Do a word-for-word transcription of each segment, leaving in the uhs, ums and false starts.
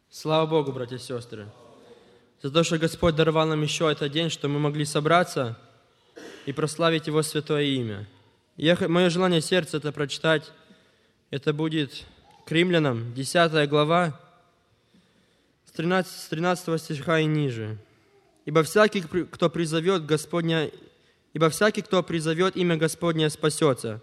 Слава Богу, братья и сестры, за то, что Господь даровал нам еще этот день, что мы могли собраться и прославить Его святое имя. Я, мое желание сердца это прочитать, это будет к Римлянам, десятая глава, с тринадцатого стиха и ниже. «Ибо всякий, кто призовет Господня, ибо всякий, кто призовет имя Господне, спасется.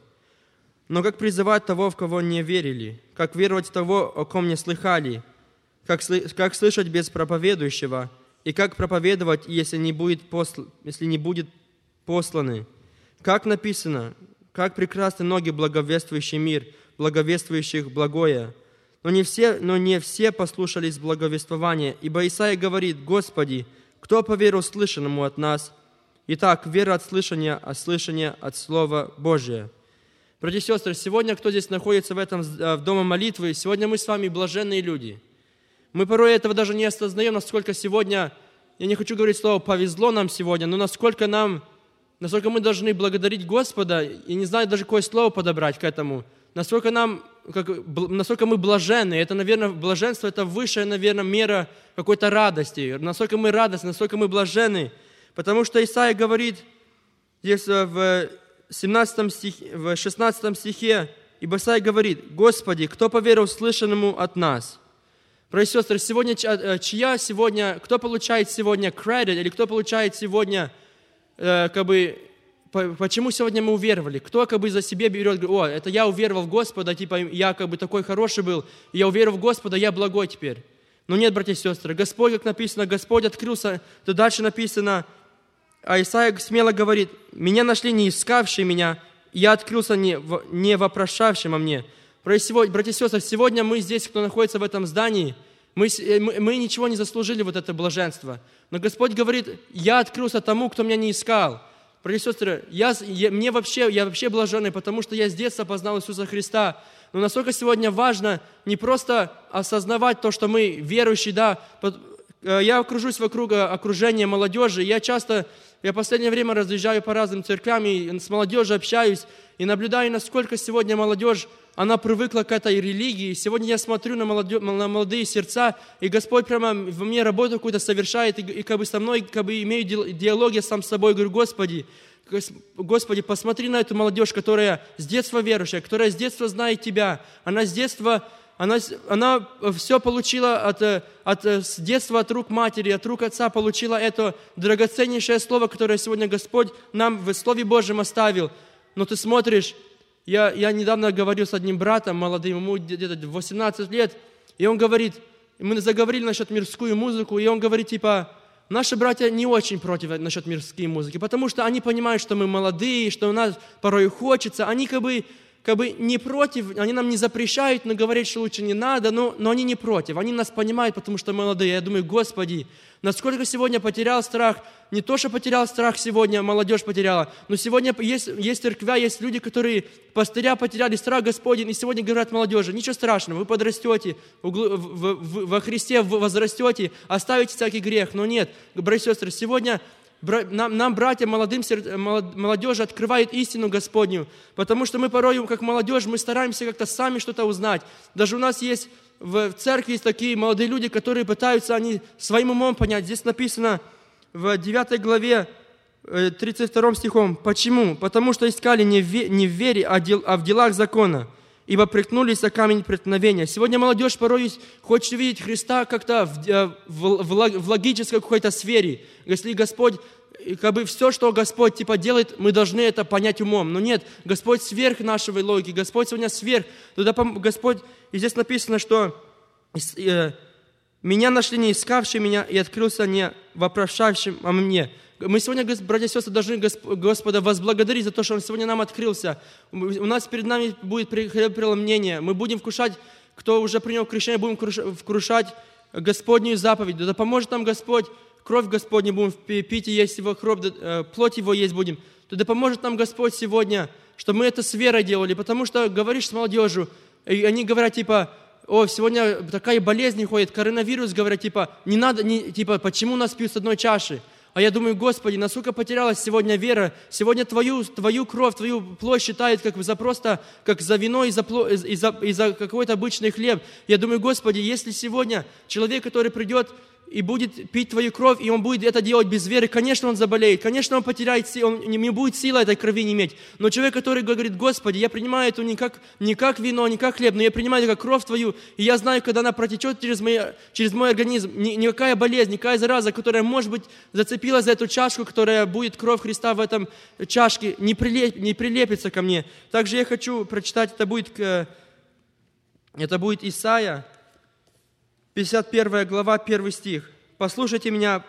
Но как призывать того, в кого не верили? Как веровать в того, о ком не слыхали? Как, как слышать без проповедующего? И как проповедовать, если не будет, посл... если не будет посланы? Как написано, как прекрасны ноги, благовествующий мир, благовествующих благое. Но не все, но не все послушались благовествования, ибо Исаия говорит: Господи, кто поверил слышанному от нас? Итак, вера от слышания, а слышание от Слова Божия». Братья и сестры, сегодня, кто здесь находится в этом в доме молитвы, сегодня мы с вами блаженные люди. Мы порой этого даже не осознаем, насколько сегодня, я не хочу говорить слово «повезло нам сегодня», но насколько нам, насколько мы должны благодарить Господа, и не знаю даже какое слово подобрать к этому, насколько нам, как, насколько мы блаженны. Это, наверное, блаженство – это высшая, наверное, мера какой-то радости. Насколько мы радостны, насколько мы блаженны. Потому что Исаия говорит здесь в семнадцатом стихе, в шестнадцатом стихе, ибо Исаия говорит: «Господи, кто поверил слышанному от нас?» Братья и сестры, сегодня, чья сегодня, кто получает сегодня credit, или кто получает сегодня, э, как бы, по, почему сегодня мы уверовали? Кто как бы за себя берет, говорит: «О, это я уверовал в Господа, типа я как бы такой хороший был, я уверовал в Господа, я благой теперь». Но нет, братья и сестры, Господь, как написано, Господь открылся, то дальше написано, а Исаия смело говорит: «Меня нашли не искавшие меня, я открылся не, не вопрошавшим о мне». Братья и сестры, сегодня мы здесь, кто находится в этом здании, мы, мы, мы ничего не заслужили вот это блаженство. Но Господь говорит: «Я открылся тому, кто меня не искал». Братья и сестры, я, я, мне вообще, я вообще блаженный, потому что я с детства познал Иисуса Христа. Но насколько сегодня важно не просто осознавать то, что мы верующие, да. Я окружусь вокруг окружения молодежи, я часто, я в последнее время разъезжаю по разным церквям и с молодежью общаюсь, и наблюдаю, насколько сегодня молодежь, она привыкла к этой религии. Сегодня я смотрю на, молодежь, на молодые сердца, и Господь прямо во мне работу какую-то совершает, и, и как бы со мной как бы имею диалоги сам с собой, говорю: Господи, Господи, посмотри на эту молодежь, которая с детства верующая, которая с детства знает Тебя, она с детства... Она, она все получила от, от, с детства от рук матери, от рук отца получила это драгоценнейшее слово, которое сегодня Господь нам в Слове Божьем оставил. Но ты смотришь, я, я недавно говорил с одним братом молодым, ему где-то восемнадцать лет, и он говорит, мы заговорили насчет мирскую музыку, и он говорит, типа, наши братья не очень против насчет мирской музыки, потому что они понимают, что мы молодые, что у нас порой хочется, они как бы... как бы не против, они нам не запрещают, но говорят, что лучше не надо, но, но они не против, они нас понимают, потому что молодые. Я думаю: Господи, насколько сегодня потерял страх, не то, что потерял страх сегодня, молодежь потеряла, но сегодня есть, есть церквя, есть люди, которые пастыря потеряли страх Господень, и сегодня говорят молодежи: ничего страшного, вы подрастете, во Христе возрастете, оставите всякий грех. Но нет, братья и сестры, сегодня... Нам, нам, братья, молодым, молодежи открывают истину Господню, потому что мы порой, как молодежь, мы стараемся как-то сами что-то узнать. Даже у нас есть в церкви есть такие молодые люди, которые пытаются они своим умом понять. Здесь написано в девятой главе, тридцать вторым стихом: «Почему? Потому что искали не в вере, а в делах закона, ибо прикнулись о камень преткновения». Сегодня молодежь порой хочет видеть Христа как-то в, в, в, в логической какой-то сфере. Если Господь, как бы все, что Господь типа делает, мы должны это понять умом. Но нет, Господь сверх нашей логики, Господь сегодня сверх. Туда Господь, и здесь написано, что э, «меня нашли не искавшие меня, и открылся не вопрошавшим о мне». Мы сегодня, братья и сестры, должны Господа возблагодарить за то, что Он сегодня нам открылся. У нас перед нами будет преломление. Мы будем вкушать, кто уже принял крещение, будем вкушать Господнюю заповедь. Да поможет нам Господь, кровь Господню будем пить и есть Его кровь, плоть Его есть будем. Да поможет нам Господь сегодня, чтобы мы это с верой делали. Потому что говоришь с молодежью, и они говорят типа: «О, сегодня такая болезнь ходит, коронавирус», говорят, типа, не надо, не, типа, почему нас пьют с одной чаши? А я думаю, Господи, насколько потерялась сегодня вера. Сегодня Твою, твою кровь, Твою плоть считают как за просто, как за вино и за, и за, и за какой-то обычный хлеб. Я думаю, Господи, если сегодня человек, который придет и будет пить Твою кровь, и он будет это делать без веры, конечно, он заболеет, конечно, он потеряет силу, он не будет силы этой крови не иметь. Но человек, который говорит, Господи, я принимаю это не как, не как вино, не как хлеб, но я принимаю это как кровь Твою, и я знаю, когда она протечет через, мои, через мой организм, ни, никакая болезнь, никакая зараза, которая, может быть, зацепилась за эту чашку, которая будет кровь Христа в этом чашке, не, прилеп, не прилепится ко мне. Также я хочу прочитать, это будет, это будет Исайя, пятьдесят первая глава, первый стих. «Послушайте меня,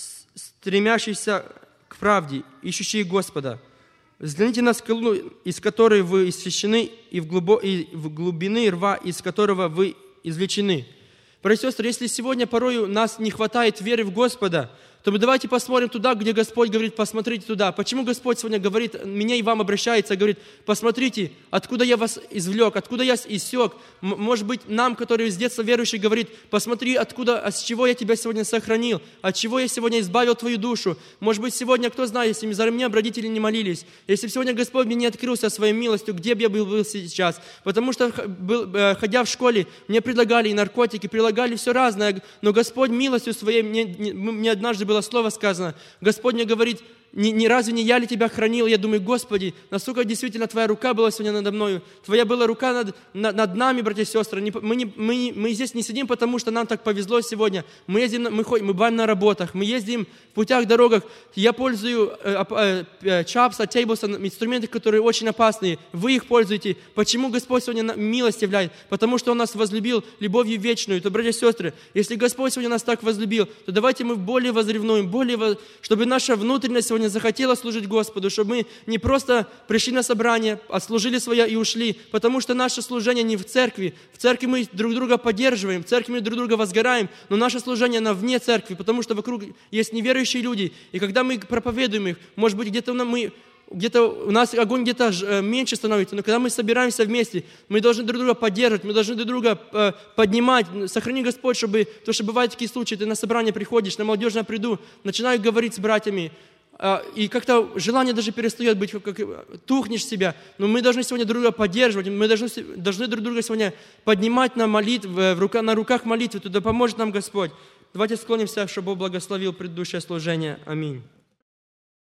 стремящиеся к правде, ищущие Господа. Взгляните на скалу, из которой вы исчищены, и в, глубо... и в глубины рва, из которого вы извлечены». Братья и сестры, если сегодня порою нас не хватает веры в Господа, то мы давайте посмотрим туда, где Господь говорит, посмотрите туда. Почему Господь сегодня говорит, меня и вам обращается, говорит, посмотрите, откуда я вас извлек, откуда я иссек. Может быть, нам, которые с детства верующие, говорит, посмотри, откуда, от чего я тебя сегодня сохранил, от чего я сегодня избавил твою душу. Может быть, сегодня, кто знает, если за меня бы родители не молились, если бы сегодня Господь мне не открылся своей милостью, где бы я был, был сейчас. Потому что, был, ходя в школе, мне предлагали и наркотики, предлагали все разное, но Господь милостью своей, мне, мне однажды было слово сказано, Господь мне говорит, не, не разве не я ли тебя хранил? Я думаю, Господи, насколько действительно Твоя рука была сегодня надо мною, Твоя была рука над, над, над нами, братья и сестры. Не, мы, не, мы, мы здесь не сидим, потому что нам так повезло сегодня. Мы ездим, мы ходим, мы бываем на работах, мы ездим в путях, дорогах. Я пользую э, э, Чапса, Тейблса, инструменты, которые очень опасные. Вы их пользуете. Почему Господь сегодня милость являет? Потому что Он нас возлюбил любовью вечную. То, братья и сестры, если Господь сегодня нас так возлюбил, то давайте мы более возревнуем, более, чтобы наша внутренность сегодня захотела служить Господу, чтобы мы не просто пришли на собрание, а служили свое и ушли, потому что наше служение не в церкви. В церкви мы друг друга поддерживаем, в церкви мы друг друга возгораем, но наше служение, оно вне церкви, потому что вокруг есть неверующие люди, и когда мы проповедуем их, может быть, где-то мы... Где-то у нас огонь где-то меньше становится, но когда мы собираемся вместе, мы должны друг друга поддерживать, мы должны друг друга поднимать. Сохрани, Господь, чтобы... То, что бывают такие случаи, ты на собрание приходишь, на молодежное приду, начинаю говорить с братьями, и как-то желание даже перестает быть, как тухнешь себя. Но мы должны сегодня друг друга поддерживать, мы должны, должны друг друга сегодня поднимать на молитве, в рука, на руках молитвы, туда поможет нам Господь. Давайте склонимся, чтобы Бог благословил предыдущее служение. Аминь.